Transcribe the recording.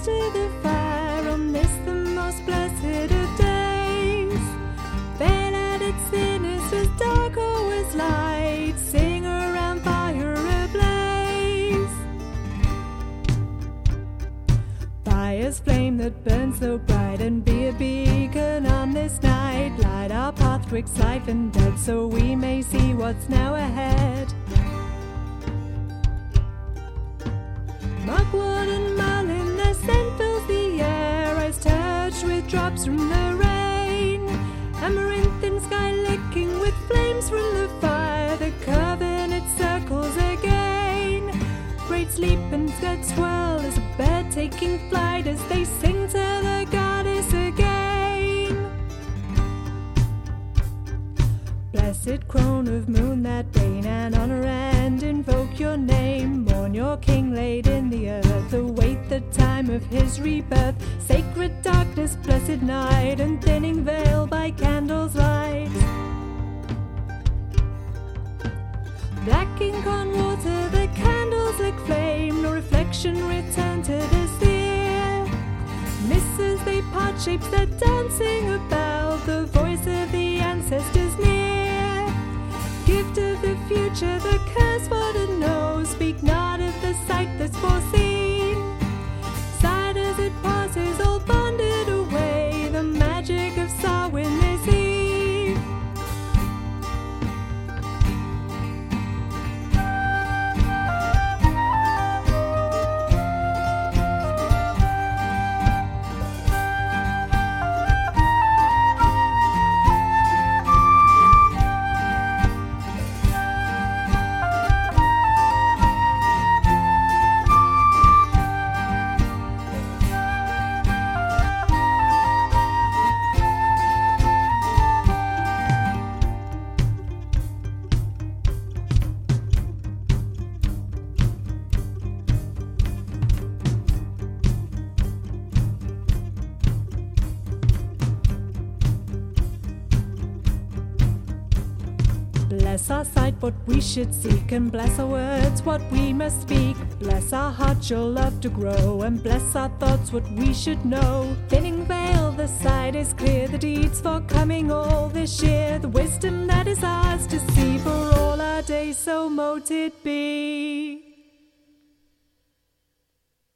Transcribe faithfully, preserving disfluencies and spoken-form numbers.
to the fire on this the most blessed of days. Veil at its thinnest was dark, always light. Sing around fire ablaze. Fire's flame that burns so bright, and be a beacon on this night. Light our path twixt life and death, so we may see what's now ahead. Mugwort and mullein, their scent fills the air, eyes touched with drops from the rain. Amaranth in sky licking with flames from the fire, the covenant circles again. Great sleep and skirts swirl as a bird taking flight, as they sing to the goddess again. Blessed crone of moon that reign, and honor and invoke your name. Mourn your king laid in the earth, await the time of his rebirth. Sacred darkness, blessed night, and thinning veil by candles light. Black ink on water, the candles like flame, no reflection return to the sphere. Mists as they part, shapes that dancing about, the voice of the ancestors near. Gift of the future, the curse for to know, speak not of the sight that's foreseen. Sighed as it passes, all bonded away, the magic of Samhain this eve. Bless our sight, what we should seek, and bless our words, what we must speak. Bless our hearts, your love to grow, and bless our thoughts, what we should know. Thinning veil, the sight is clear, the deeds for coming all this year. The wisdom that is ours to see for all our days, so mote it be.